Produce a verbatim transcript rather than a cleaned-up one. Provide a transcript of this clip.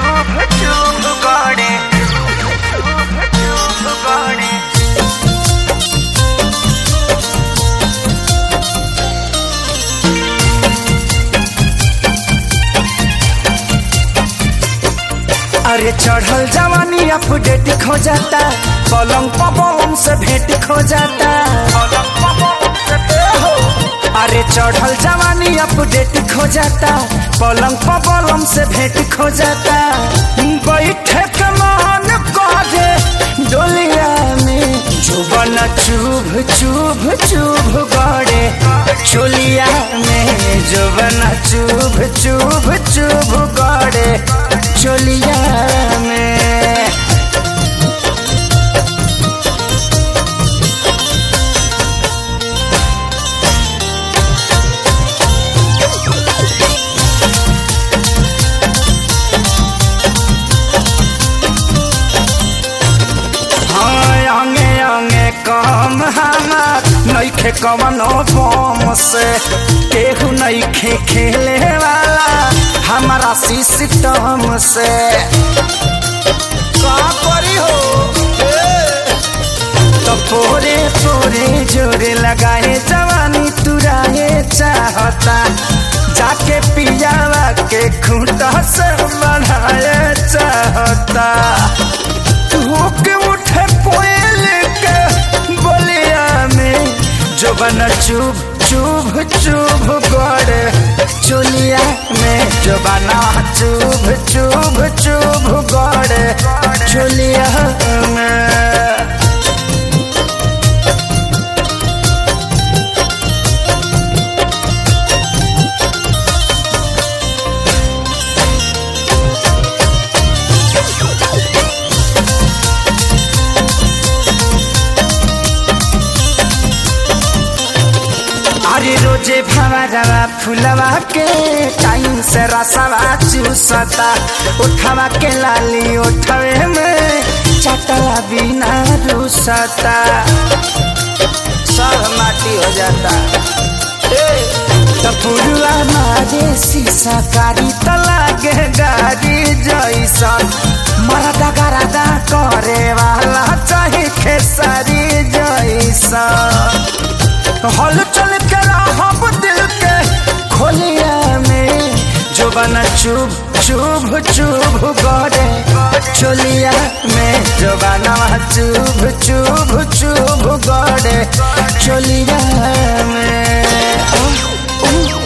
चुभ चुभ गड़े चुभ चुभ गड़े। अरे चढ़ल जवानी अपडेट खो जाता, पलंग पवन से भेंट खो जाता। अरे चढ़ल जवानी अपडेट खो जाता, पलंग पवन से भेंट खो जाता। बैठे कमान करे डोलिया में जुबन चुभ चुभ चुभ गड़े, चोलिया में जुबन चुभ चुभ चुभ गड़े, चोलिया में। काम हमार नइखे कवनो बम से, केहू नइखे खेले वाला हमारा सिस्टम से। का करी हो तो पोरे पोरे जोरे लगाए जवानी तुराए चाहता, जाके पियावा के खूंटा से बढ़ाए चाहता। तू के उठे पोयल के बोलिया में जुबन चुभ चुभ चुभ गड़े, चोलिया में जुबना चुभ चुभ चुभ गड़े, चोलिया में। अरे रोजे भवरवा फुलवा के टाइम से रसवा चूसता, उठवा के लाली उठवे में चटला बिना रूसता, सब माटी हो जाता। पुरुआ मारे शीशा कारी त लागे गाड़ी जैसन, मरदा गरदा करे वाला चाहे खेसारी जैसन। हल चल के रहब दिल के खोलिया में जुबन चुभ चुभ चुभ गड़े, चोलिया में जुबना चुभ चुभ चुभ गड़े, चोलिया में।